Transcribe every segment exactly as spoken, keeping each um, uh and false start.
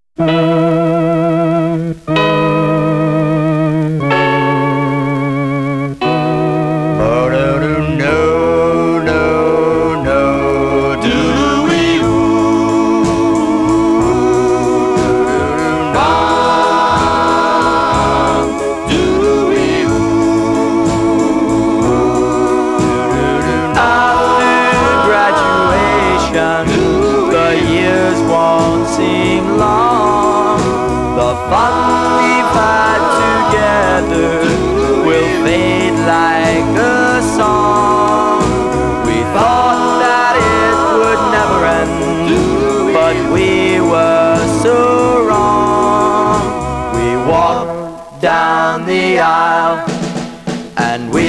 Seem long. The fun we've had together will fade like a song. We thought that it would never end, but we were so wrong. We walked down the aisle and we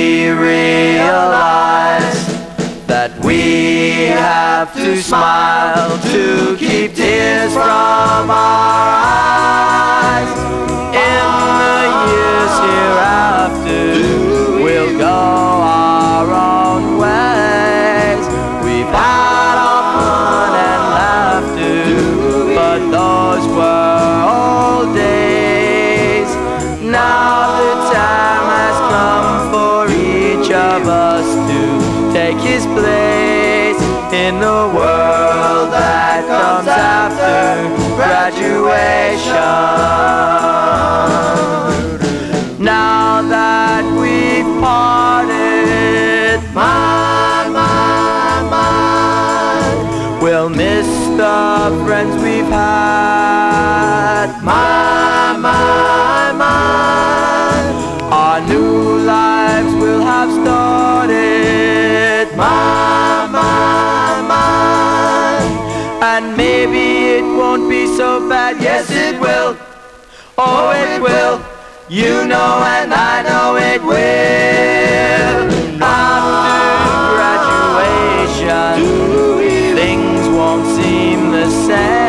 realized that we have to smile to keep tears from our eyes. In the years hereafter, we'll go our own ways. We've had our fun and laughter, but those were old days. Now the time has come for each of us to take his place in the world that comes after graduation. Now that we've parted, my, my, my, we'll miss the friends we've had. My, my, my, our new lives will have started. My, my, my, and maybe it won't be so bad. Yes, it will. Oh, it will. You know and I know it will. After graduation, things won't seem the same.